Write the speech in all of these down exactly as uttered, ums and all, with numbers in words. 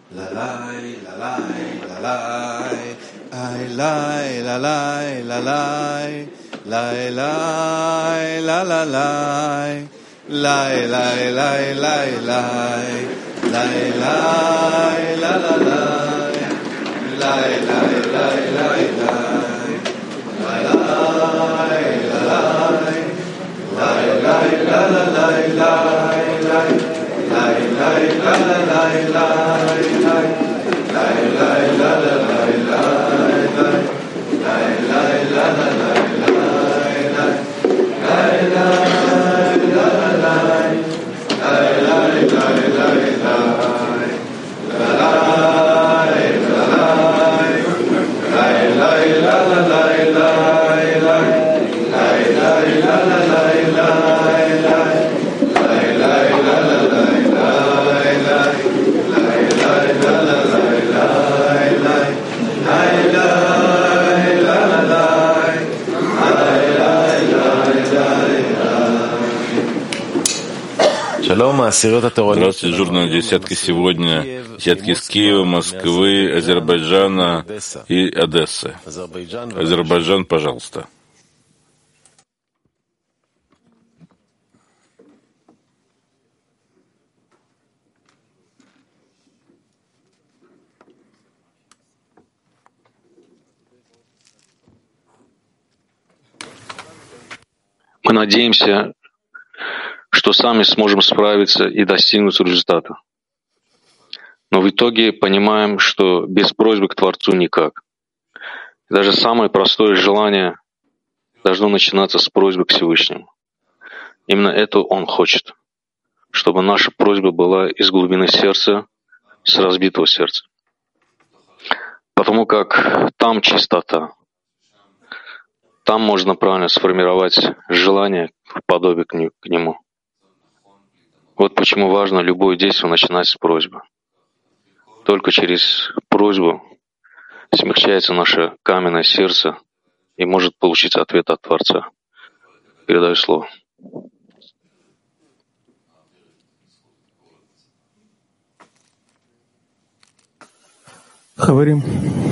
la lai, la lai, la lai, ai lai, la lai, la lai, lai, lai, la la lai, lai, lai, lai, lai, lai, lai, lai, la la lai, lai, lai, lai, lai, lai, lai, lai, la lai, lai, lai, la la lai, lai, lai, lai, lai, la la lai, lai, lai, lai, lai, la la lai, lai, lai, lai, lai, la la lai, lai, lai, lai, lai, la la lai, lai, lai, lai, lai, lai, la lai, la lai, lai, lai, la la lai, lai, lai, lai, lai, la la lai, lai, lai, lai, lai, la la lai, lai, lai, lai, lai, la la lai, lai, lai, lai, lai, la la lai, lai, lai, lai, Здравствуйте, дежурные десятки сегодня, десятки из Киева, Москвы, Азербайджана и Одессы. Азербайджан, пожалуйста. Мы надеемся, что сами сможем справиться и достигнуть результата. Но в итоге понимаем, что без просьбы к Творцу никак. И даже самое простое желание должно начинаться с просьбы к Всевышнему. Именно это Он хочет, чтобы наша просьба была из глубины сердца, с разбитого сердца. Потому как там чистота. Там можно правильно сформировать желание в подобие к Нему. Вот почему важно любое действие начинать с просьбы. Только через просьбу смягчается наше каменное сердце и может получить ответ от Творца. Передаю слово. Говорим.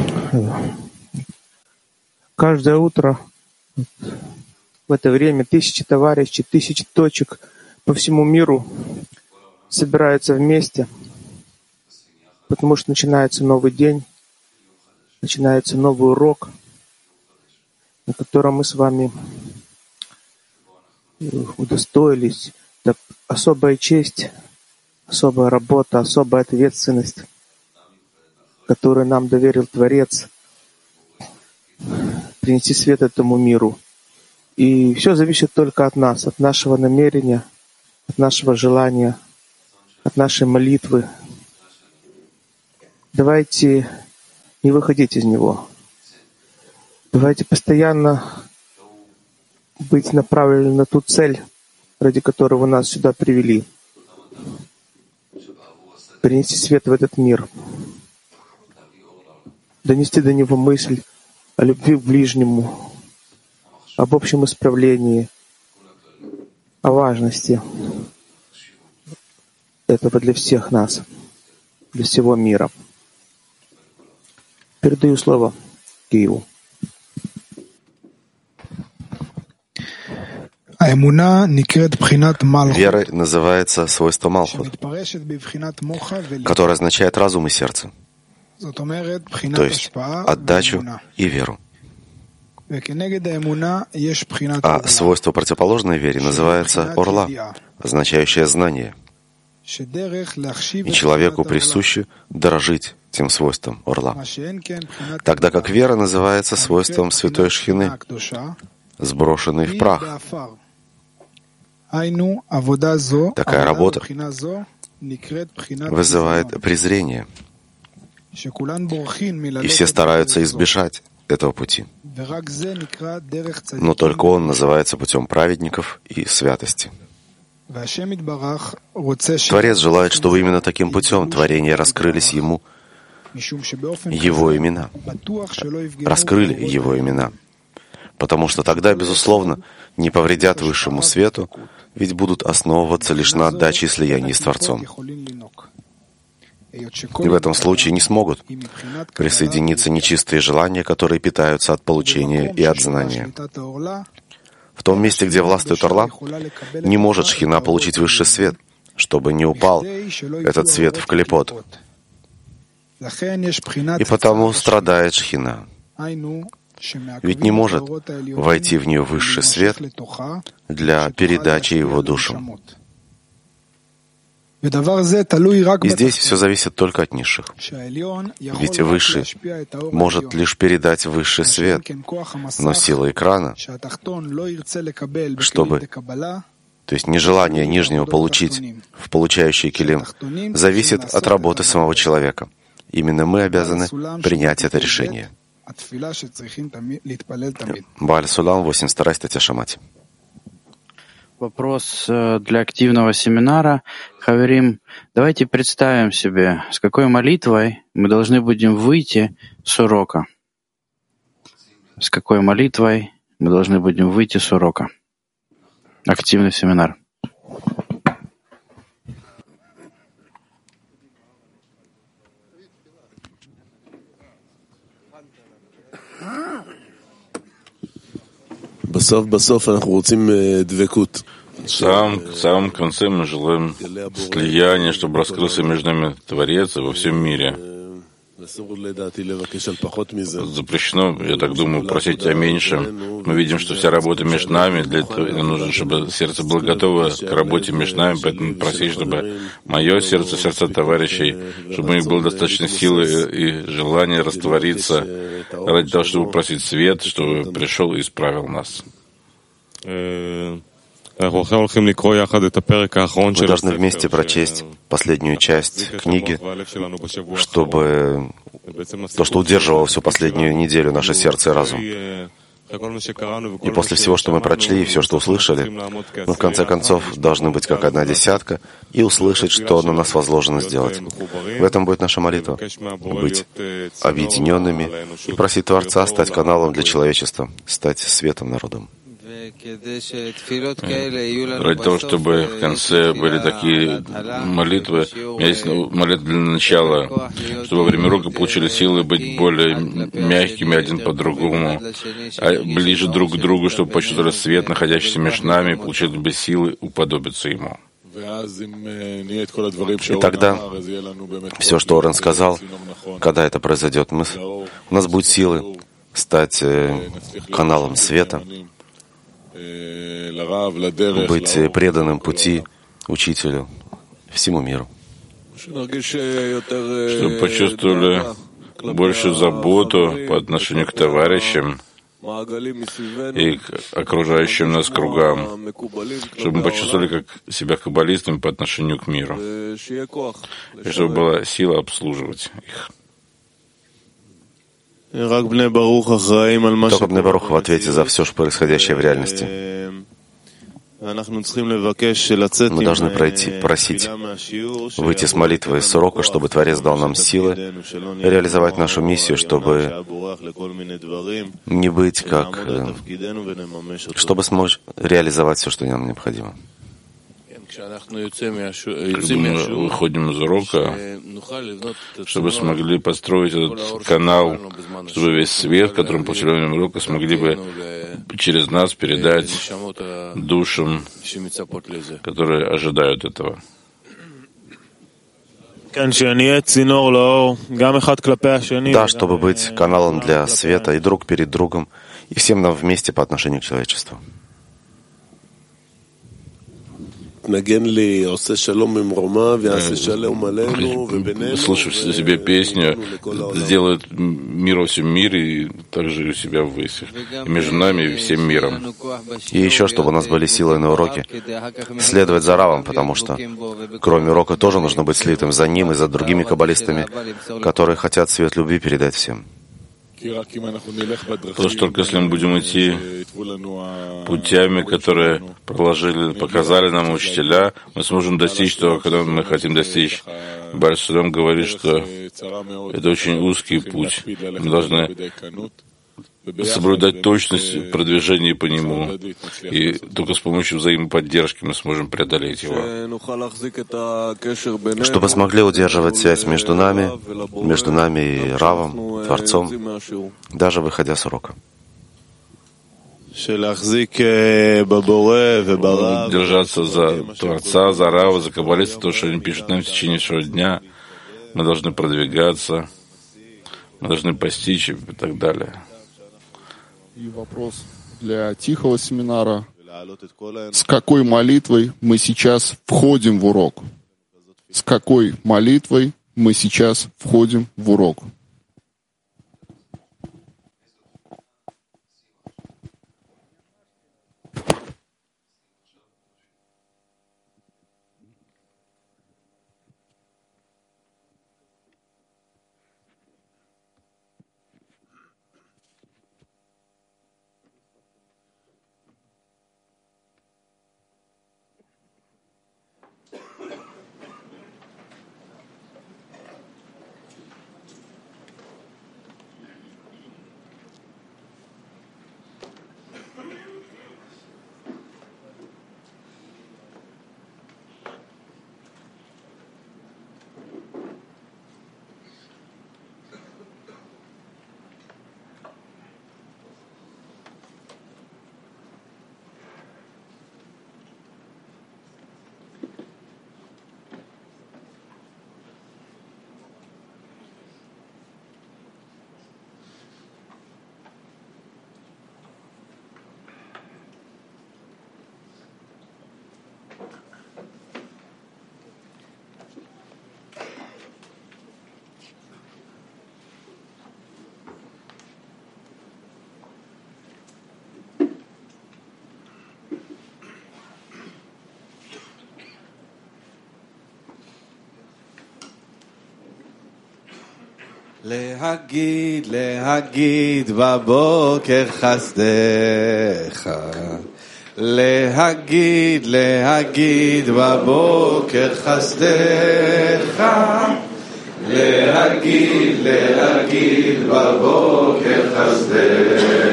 Каждое утро в это время тысячи товарищей, тысячи точек по всему миру собираются вместе, потому что начинается новый день, начинается новый урок, на котором мы с вами удостоились. Это особая честь, особая работа, особая ответственность, которую нам доверил Творец, принести свет этому миру. И все зависит только от нас, от нашего намерения, от нашего желания, от нашей молитвы. Давайте не выходить из него. Давайте постоянно быть направлены на ту цель, ради которой вы нас сюда привели. Принести свет в этот мир. Донести до него мысль о любви к ближнему, об общем исправлении, о важности этого для всех нас, для всего мира. Передаю слово Киеву. Вера называется свойство Малхут, которое означает разум и сердце, то есть отдачу и веру. А свойство противоположной вере называется орла, означающее знание. И человеку присуще дорожить тем свойством орла. Тогда как вера называется свойством святой Шхины, сброшенной в прах. Такая работа вызывает презрение, и все стараются избежать этого пути. Но только он называется путем праведников и святости. Творец желает, чтобы именно таким путем творения раскрылись ему, его имена, раскрыли его имена, потому что тогда, безусловно, не повредят высшему свету, ведь будут основываться лишь на отдаче и слиянии с Творцом. И в этом случае не смогут присоединиться нечистые желания, которые питаются от получения и от знания. В том месте, где властвует Орла, не может Шхина получить высший свет, чтобы не упал этот свет в клепот. И потому страдает Шхина. Ведь не может войти в нее высший свет для передачи его душам. И здесь все зависит только от низших. Ведь Высший может лишь передать высший свет, но сила экрана, чтобы, то есть нежелание нижнего получить в получающий килим, зависит от работы самого человека. Именно мы обязаны принять это решение. Бааль Сулам, восемьдесят вторая статья Шамати. Вопрос для активного семинара. Хаверим, давайте представим себе, с какой молитвой мы должны будем выйти с урока. С какой молитвой мы должны будем выйти с урока. Активный семинар. В самом, в самом конце мы желаем слияния, чтобы раскрылся между нами Творец и во всем мире. Запрещено, я так думаю, просить о меньшем. Мы видим, что вся работа между нами, для этого нужно, чтобы сердце было готово к работе между нами, поэтому просить, чтобы мое сердце, сердце товарищей, чтобы у них было достаточно силы и желания раствориться ради того, чтобы просить свет, чтобы пришел и исправил нас. Мы должны вместе прочесть последнюю часть книги, чтобы то, что удерживало всю последнюю неделю наше сердце и разум. И после всего, что мы прочли, и все, что услышали, мы в конце концов должны быть как одна десятка и услышать, что на нас возложено сделать. В этом будет наша молитва — быть объединенными и просить Творца стать каналом для человечества, стать светом народом. Ради того, чтобы в конце были такие молитвы, у меня есть молитва для начала, чтобы во время урока получили силы быть более мягкими один по другому, ближе друг к другу, чтобы почувствовали свет, находящийся между нами, и получили бы силы уподобиться ему. И тогда все, что Орен сказал, когда это произойдет, мы, у нас будет силы стать каналом света, быть преданным пути учителю всему миру. Чтобы почувствовали большую заботу по отношению к товарищам и к окружающим нас кругам, чтобы мы почувствовали как себя каббалистами по отношению к миру, и чтобы была сила обслуживать их. Только Бней Барух в ответе за все происходящее в реальности. Мы должны пройти, просить выйти с молитвы из урока, чтобы Творец дал нам силы реализовать нашу миссию, чтобы не быть как... чтобы смочь реализовать все, что нам необходимо. Когда мы выходим из урока, чтобы смогли построить этот канал, чтобы весь свет, который мы получили во время урока, смогли бы через нас передать душам, которые ожидают этого. Да, чтобы быть каналом для света и друг перед другом, и всем нам вместе по отношению к человечеству. Слышу в себе песню, сделает мир во всем мире, и также и у себя ввысь, и между нами и всем миром. И еще, чтобы у нас были силы на уроке, следовать за Равом, потому что кроме урока тоже нужно быть слитым за ним и за другими каббалистами, которые хотят свет любви передать всем. Потому что только если мы будем идти путями, которые проложили, показали нам учителя, мы сможем достичь того, когда мы хотим достичь. Бааль Сулам говорит, что это очень узкий путь. Мы должны соблюдать точность продвижения по нему. И только с помощью взаимоподдержки мы сможем преодолеть его. Чтобы смогли удерживать связь между нами, между нами и Равом, Творцом, даже выходя с урока. Держаться за Творца, за Рава, за Каббалиста, то, что они пишут нам в течение всего дня. Мы должны продвигаться, мы должны постичь и так далее. И вопрос для тихого семинара. С какой молитвой мы сейчас входим в урок? С какой молитвой мы сейчас входим в урок? להגיד, להגיד בבוקר חסדך. להגיד, להגיד בבוקר חסדך. להגיד, להגיד בבוקר חסדך.